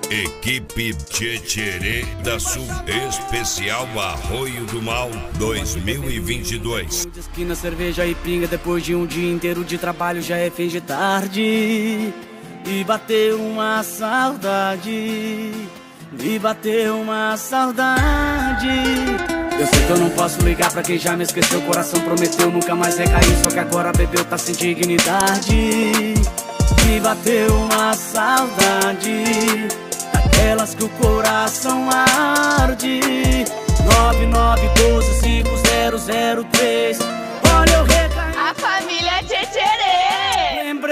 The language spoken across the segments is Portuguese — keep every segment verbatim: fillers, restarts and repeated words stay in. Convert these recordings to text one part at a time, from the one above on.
Equipe Tietcherê da Sul, especial Arroio do Mal dois mil e vinte e dois. Esquina, cerveja e pinga, depois de um dia inteiro de trabalho já é fim de tarde. E bateu uma saudade, me bateu uma saudade. Eu sei que eu não posso ligar pra quem já me esqueceu. O coração prometeu nunca mais recair, só que agora bebeu, tá sem dignidade. Me bateu uma saudade, daquelas que o coração arde. Nove nove um dois cinco zero zero três. Olha eu recaí. A família Tietcherê. Lembrei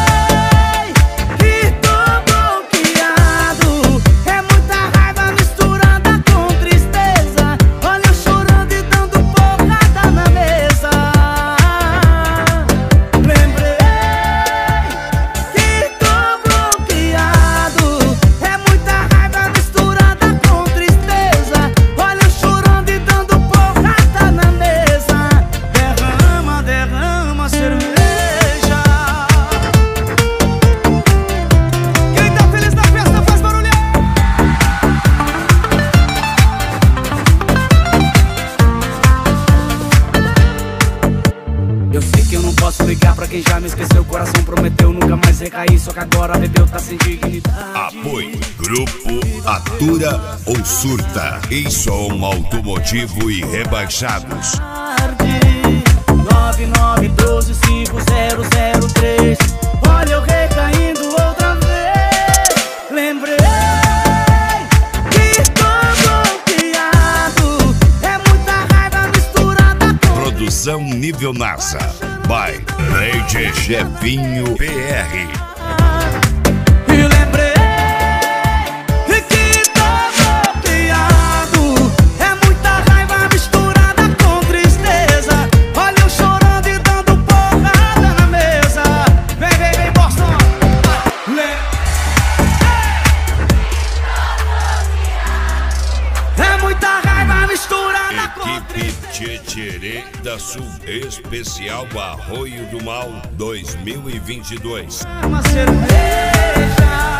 que tô bloqueado. É muita raiva misturada com tristeza. Olha eu chorando e dando porrada na mesa. Lembrei que tô bloqueado. É muita raiva misturada com tristeza. Olha eu chorando e dando porrada na mesa. Derrama, derrama cerveja. Quem tá feliz na festa faz barulho. Eu sei que eu não posso ligar pra quem já me esqueceu. O coração prometeu nunca mais recair, só que agora bebeu, tá sem dignidade. Apoio Grupo Atura ou Surta em som automotivo e rebaixados. Nove nove um dois cinco zero zero três. Olha eu recaindo outra vez. Lembrei que tô bloqueado. É muita raiva misturada com Produção nível NASA by Leite Chefinho P R. E lembrei que tô bloqueado. É muita raiva misturada com tristeza. Olha eu chorando e dando porrada na mesa. Vem, vem, vem, Boston. É muita raiva misturada com Equipe tristeza. Tietcherê da Sul, especial Arroio do Mal dois mil e vinte e dois. Uma cerveja.